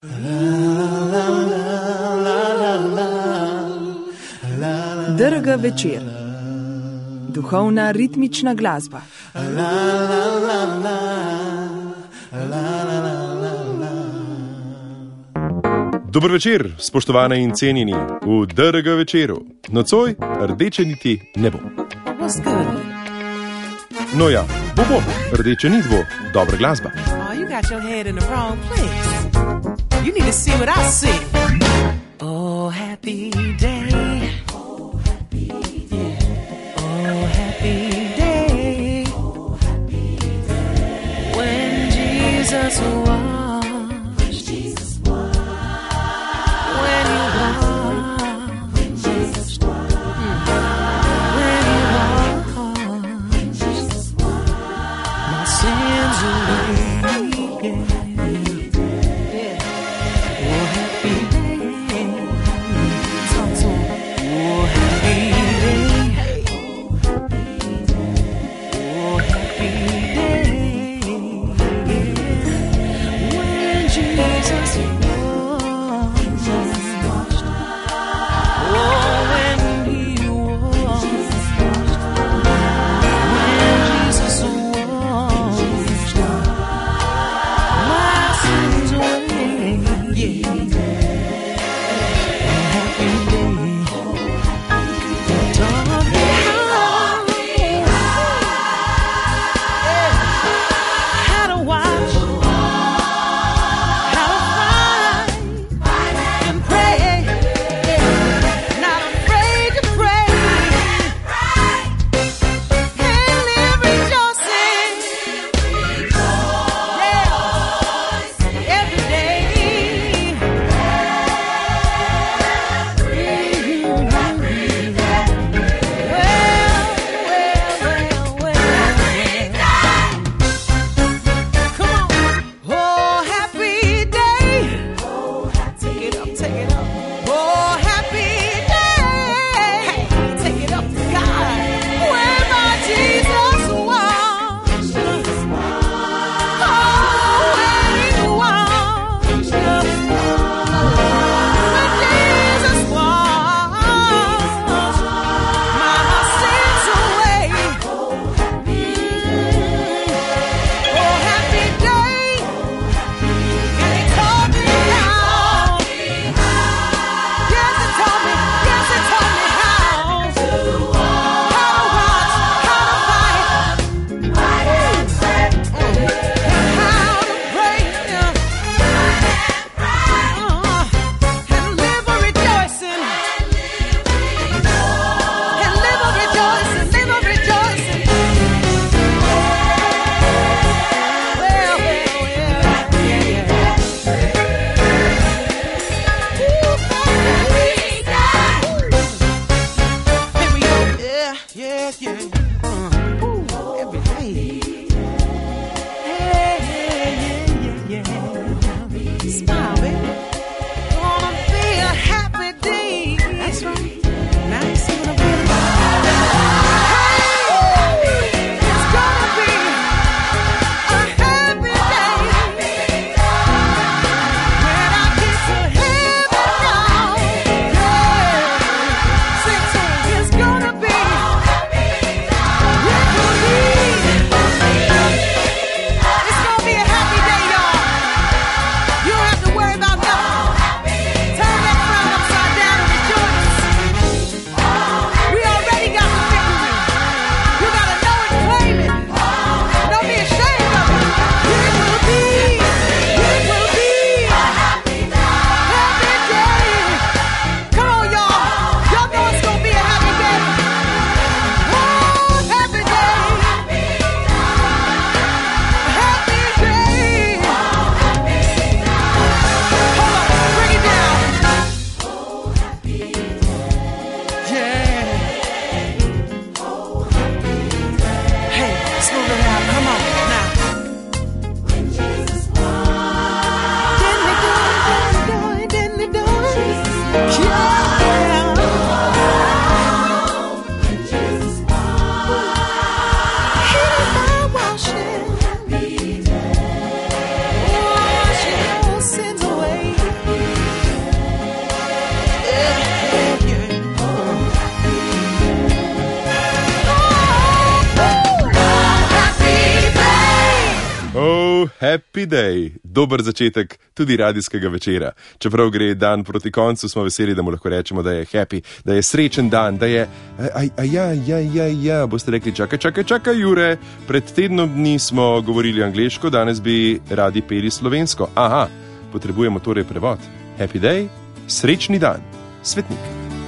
DRG večer. Duhovna ritmična glasba. Dober večer, spoštovane in cenjeni, v DRG večeru. Nocoj rdeče niti ne bo. No ja, bo, rdeče nit bo, dobra glasba. You got your head in the wrong place. You need to see what I see. Oh, happy day. Oh, happy day. Oh, happy day. When Jesus washed. When he washed. When he washed my sins away. happy day, dober začetek tudi radijskega večera. Čeprav gre dan proti koncu, smo veseli, da mu lahko rečemo, da je happy, da je srečen dan, da je... Boste rekli, čakaj, Jure, pred tednom dni smo govorili angleško, danes bi radi peli slovensko. Aha, potrebujemo torej prevod. Happy day, srečni dan, svetnik.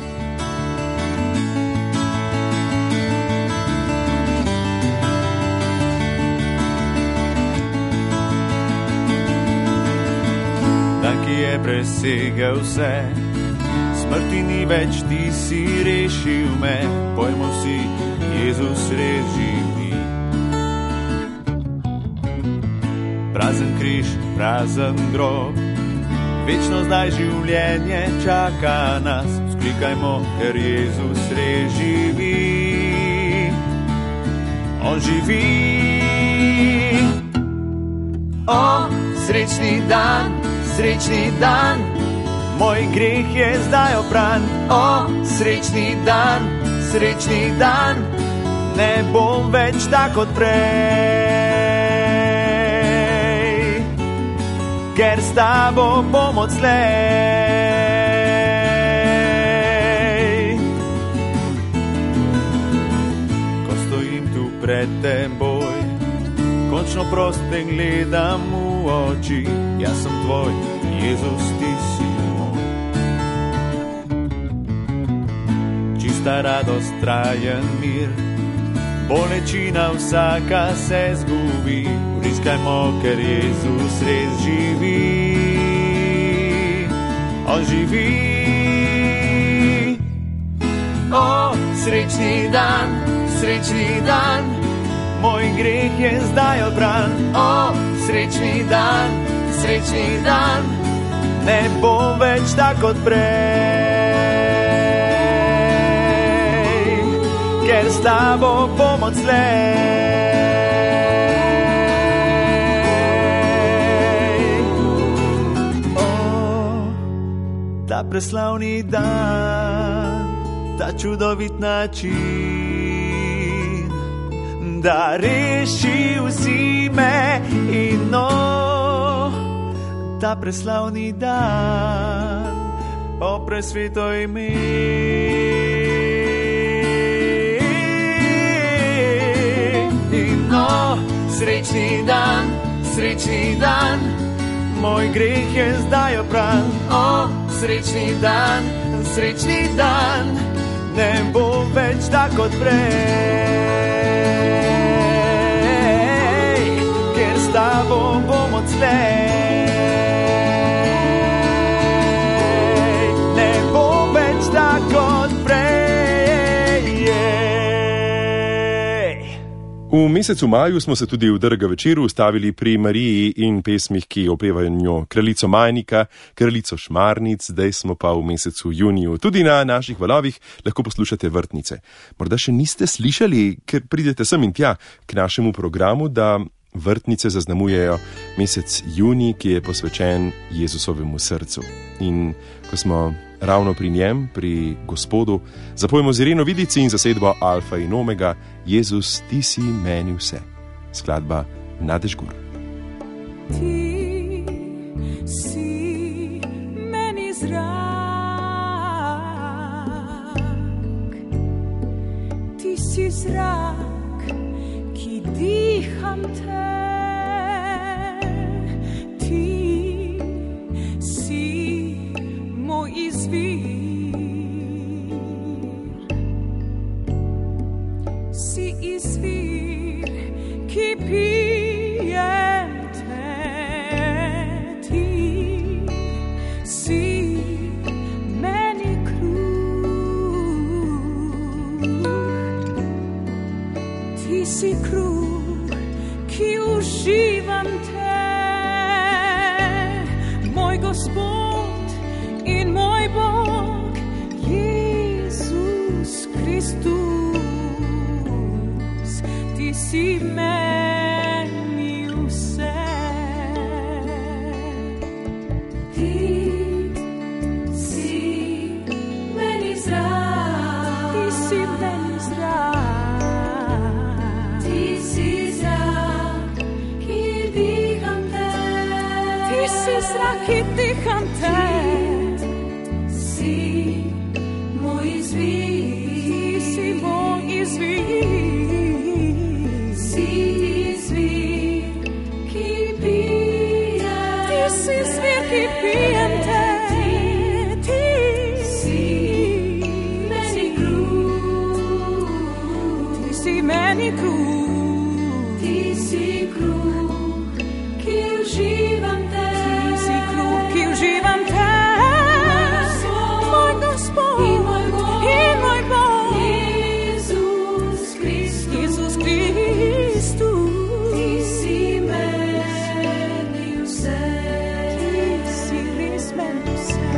Ki je presegel vse, smrti ni več, ti si rešil me, pojmo si, Jezus res živi. Prazen križ, prazen grob, večno zdaj življenje čaka nas, vzklikajmo, ker Jezus res živi. On živi. O, srečni dan, moj greh je zdaj opran. O, srečni dan, ne bom več tak kot prej, ker s tabo bom odslej. Ko stojim tu pred teboj, končno proste gledam v oči, jaz sem tvoj, Jezus, ti si moj. Čista radost, trajen mir, bolečina vsaka se zgubi, vriskajmo, ker Jezus res živi. On živi. O, srečni dan, moj greh je zdaj odbran. O, srečni dan, ne bom več tak kot prej, ker s tabo bom odslej. O, ta preslavni dan, ta čudovit način, da rešil si me in ta preslavni dan, o presveto ime. In srečni dan, moj greh je zdaj opran. O, srečni dan, ne bom več tak kot prej, ker s tabo bom odslej. Ne bom več tak kot prej. V mesecu maju smo se tudi v DRG večeru ustavili pri Mariji in pesmih, ki opevajo njo, kraljico Majnika, kraljico Šmarnic, zdaj smo pa v mesecu juniju. Tudi na naših valovih lahko poslušate vrtnice. Morda še niste slišali, ker pridete sem in tja k našemu programu, da vrtnice zaznamujejo mesec junij, ki je posvečen Jezusovemu srcu. In ko smo ravno pri njem, pri Gospodu, zapojmo z Ireno Vidici in zasedbo Alfa in Omega, Jezus, ti si meni vse. Skladba Nade Žgur. Ti si meni zrak, ti si zrak, ki diham te. Ti si moj izvir, si izvir, ki pijem te. Ti si meni kruh, ti si kruh, ki uživam te. Moj Gospod in moj Bog, Jezus Kristus, ti si meni vse. Ti si meni zrak, ti si meni zrak, ti si zrak, ki diham ki diham te. Si moj izvir, si moj izvir, si izvir, ki pijem. Ti si izvir, ki pijem te. Ti si meni kruh, ti si meni kruh, ti si kruh, ki uživam te. Ti si kruh, ki uživam te. Moj Gospod in moj Bog, Jezus Kristus. Ti si meni vse. Ti si res meni vse.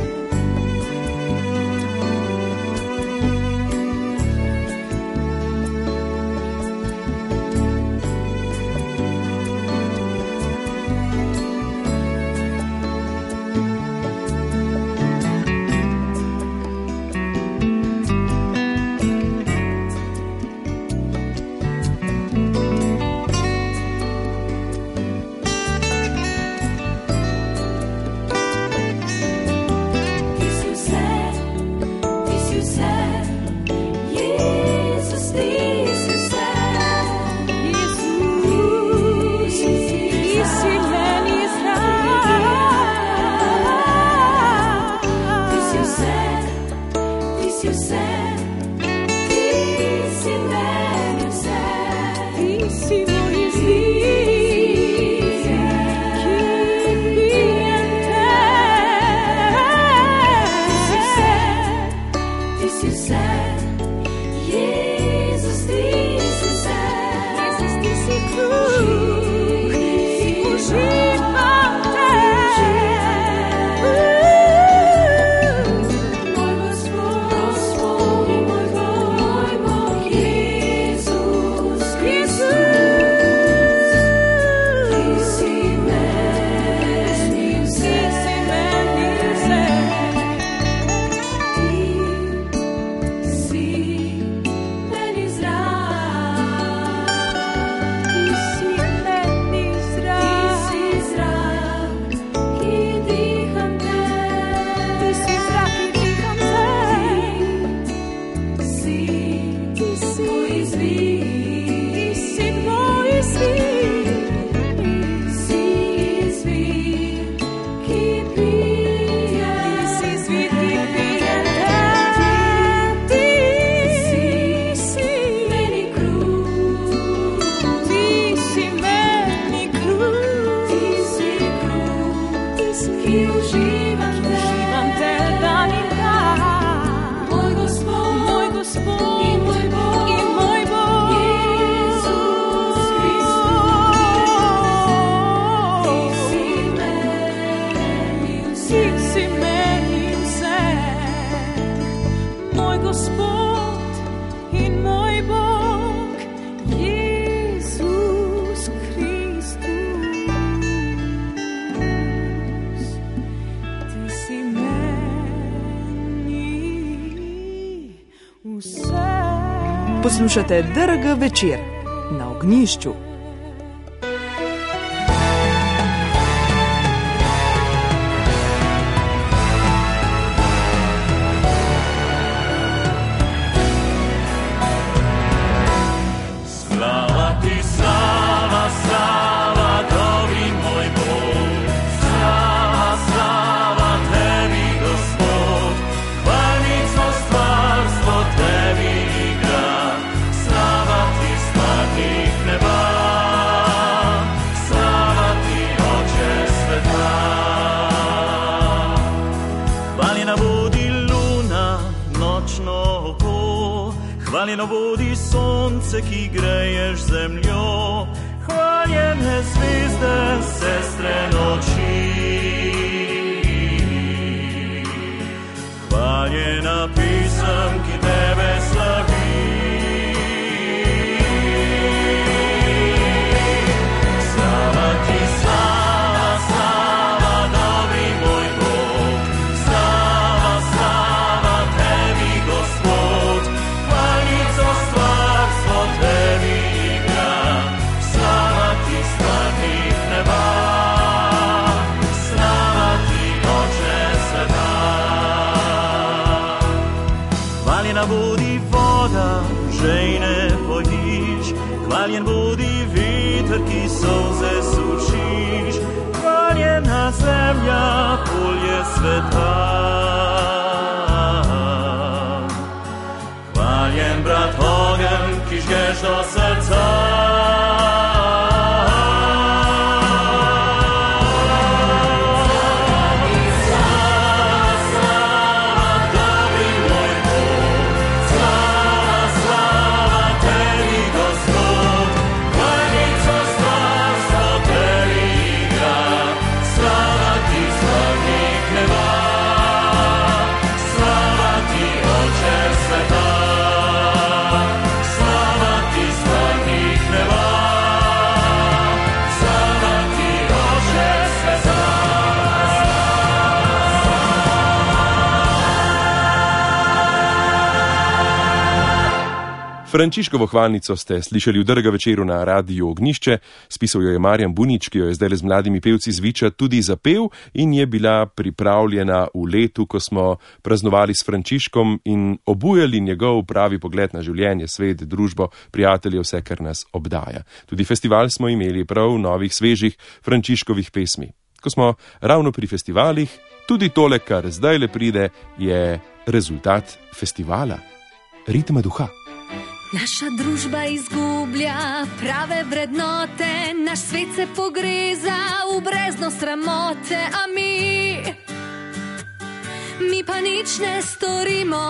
Poslušate DRG večer na Ognjišču. Hvaljeno vodi sonce, ki greješ zemljo, hvaljene zvezde, sestre noči. Hvaljena pesem, ki tebe slavi. Slava ti, slava, slava, dobri moj Bog. Slava, slava tebi, Gospod. Slava bodi voda, že ne pojiš, hvaljen bodi veter, ki solze sušiš, hvaljena zemlja, polje sveta. Hvaljen brat ogen, ki žgeš do srca. Frančiškovo hvalnico ste slišali v Drga večeru na Radiu Ognjišče, spisal jo je Marjan Bunič, ki jo je zdaj z mladimi pevci z Viča tudi zapel in je bila pripravljena v letu, ko smo praznovali s Frančiškom in obujali njegov pravi pogled na življenje, svet, družbo, prijatelje, vse, kar nas obdaja. Tudi festival smo imeli prav novih, svežih Frančiškovih pesmi. Ko smo ravno pri festivalih, tudi tole, kar zdaj le pride, je rezultat festivala Ritma duha. Naša družba izgublja prave vrednote, naš svet se pogreza v brezno sramote, a mi pa nič ne storimo.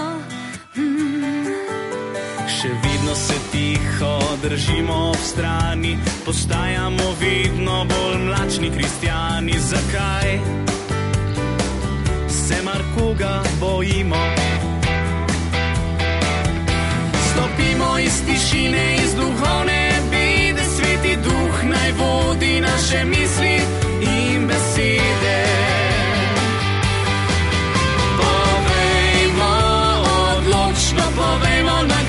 Še vedno se tiho držimo ob strani, postajamo vedno bolj mlačni kristjani. Zakaj se markoga bojimo? Stopimo iz tišine, iz duhovne bede, sveti duh naj vodi naše misli in besede. Povejmo odločno, povejmo na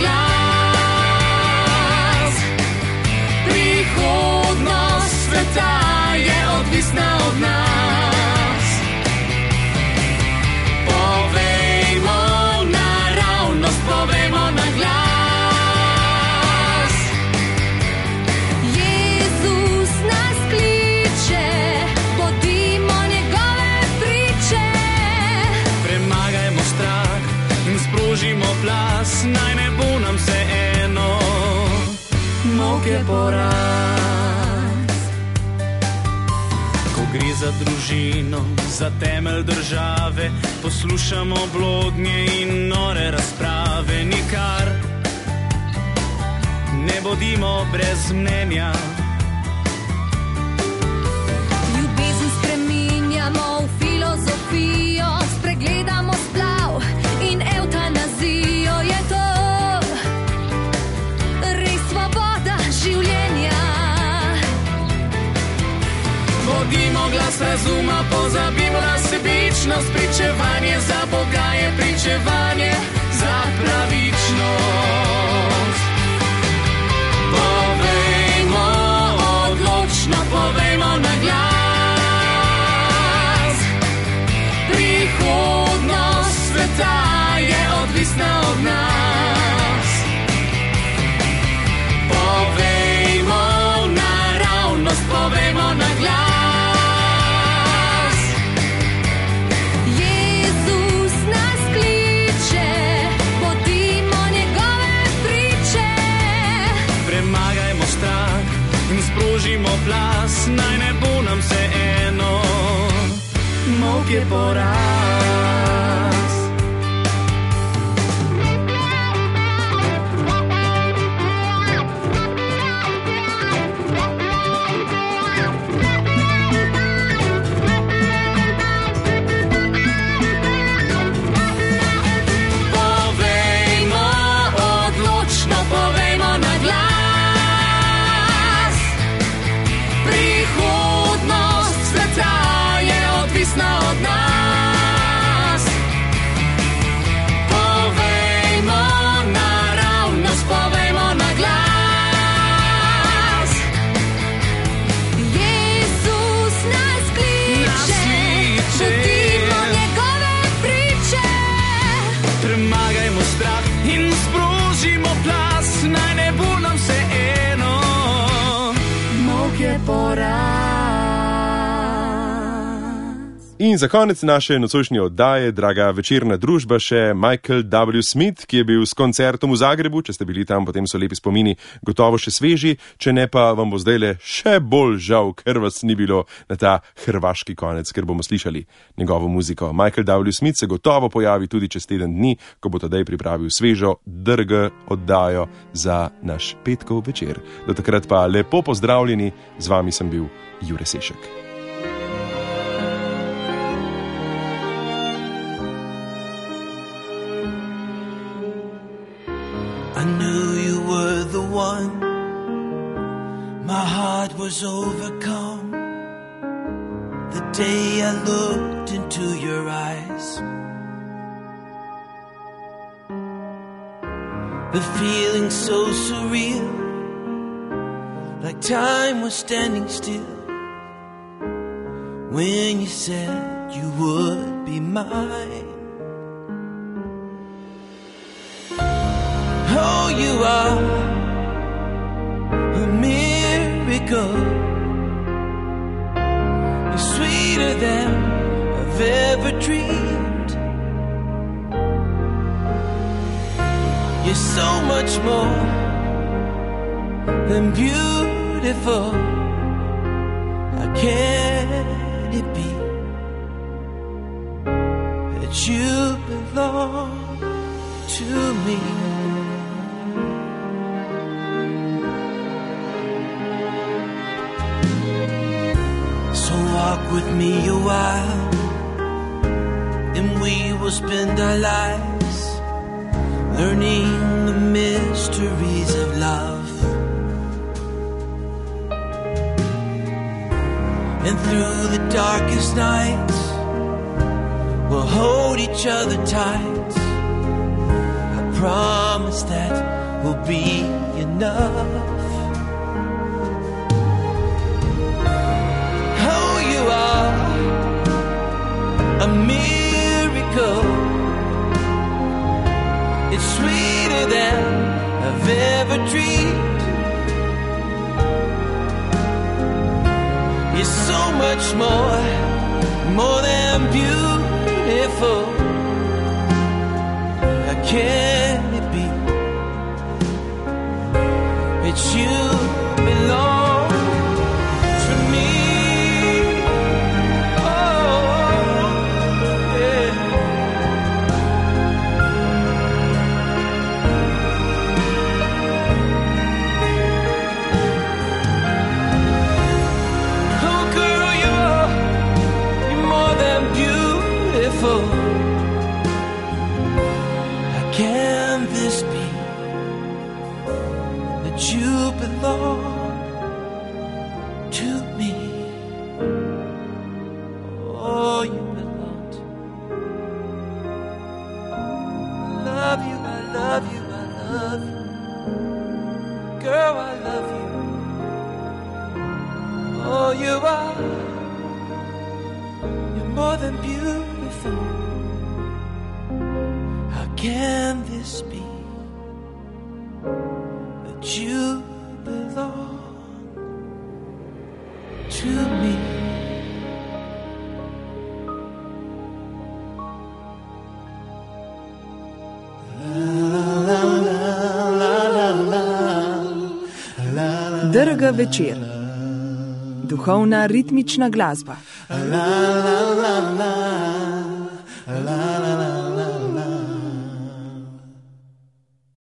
glas. Prihodnost sveta je odvisna od nas. Povejmo naravnost, povejmo na glas. Plas, naj ne bo nam vse eno, mok je poraz. Ko gre za družino, za temelj države, poslušamo blodnje in nore razprave. Nikar ne bodimo brez mnenja. Ljubezen spreminjamo v filozofijo, spregledamo splav in evtanazijo. Je to res svoboda življenja? Vodimo glas razuma, pozabimo na sebičnost, pričevanje za Boga je pričevanje za pravičnost. Povejmo odločno, povejmo na glas. Prihodnost sveta je odvisna od nas. Povejmo naravnost, povejmo na glas. Jezus nas kliče, bodimo njegove priče. Premagajmo strah in sprožimo plas, naj ne bo nam vse eno, mok je poraz. Prihodnost sveta je odvisna od nas. In za konec naše nocojšnje oddaje, draga večerna družba, še Michael W. Smith, ki je bil s koncertom v Zagrebu. Če ste bili tam, potem so lepi spomini gotovo še sveži, če ne pa vam bo zdajle še bolj žal, ker vas ni bilo na ta hrvaški konec, ker bomo slišali njegovo muziko. Michael W. Smith se gotovo pojavi tudi čez teden dni, ko bo tedaj pripravil svežo drg oddajo za naš petkov večer. Do takrat pa lepo pozdravljeni, z vami sem bil Jure Sešek. I knew you were the one. My heart was overcome the day I looked into your eyes. The feeling so surreal, like time was standing still, when you said you would be mine. Oh, you are a miracle. You're sweeter than I've ever dreamed. You're so much more than beautiful. How can it be that you belong to me? So walk with me a while, and we will spend our lives learning the mysteries of love. And through the darkest nights, we'll hold each other tight. I promise that will be enough. You are a miracle. It's sweeter than I've ever dreamed. You're so much more than beautiful. How can it be that you belong to me? How can this be that you belong to me? Oh, you belong to me. I love you, I love you, I love you. Girl, I love you. Oh, you are. You're more than beautiful. How can this be that you belong to me? Drg večer. Duhovna ritmična glasba. La la la la la la la.